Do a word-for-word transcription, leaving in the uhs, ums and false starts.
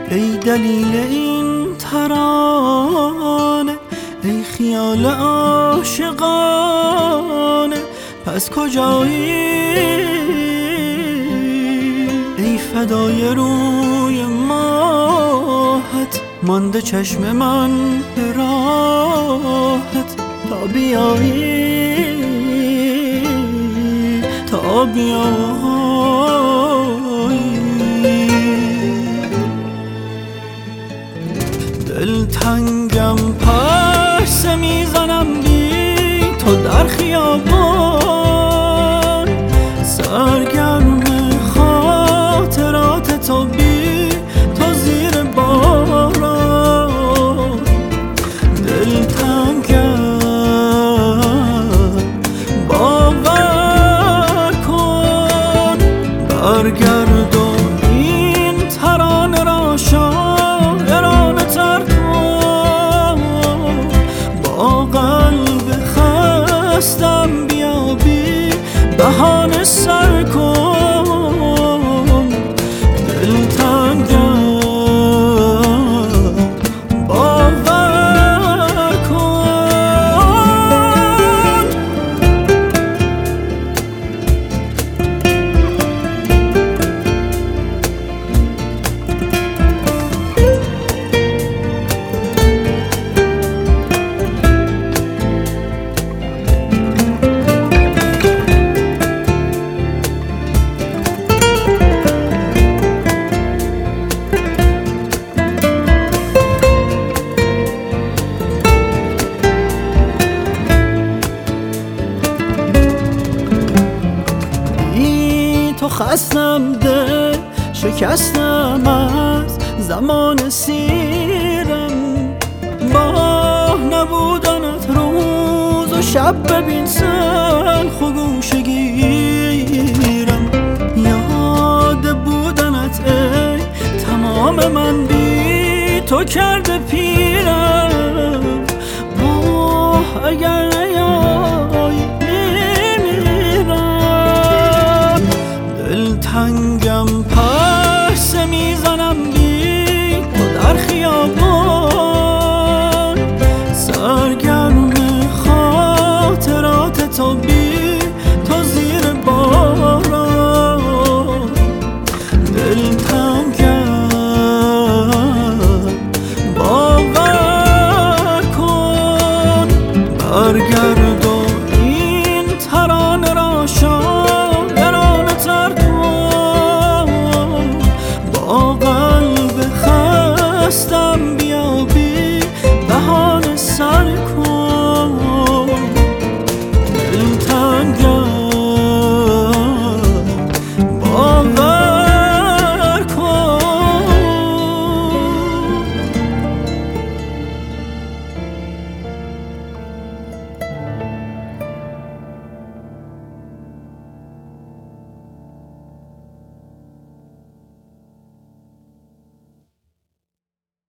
ای دلیل این ترانه، ای خیال عاشقانه، پس کجایی؟ ای فدای روی ماهت، مانده چشم من به راهت، تا بیایی تا بیایی. دلتنگم پرسه میزنم بی تو در خیابان، سرگرم خاطرات تو بی تو زیر باران. دلتنگم باور کن، برگرد و این ترانه را شاعرانه تر کن. با قلب خستم بیابی بهانه سر کن. دلتنگم باور کن. تو خستم دل شکستم از زمان سیرم، با نبودنت روز و شب ببین سلخ و گوشه گیرم. یاد بودنت ای تمام من بی تو کرده پیرم. آه اگر نیایی دلتنگم پرسه میزنم بی تو در خیابان، سرگرم خاطرات تو بی تو زیر باران. دلتنگم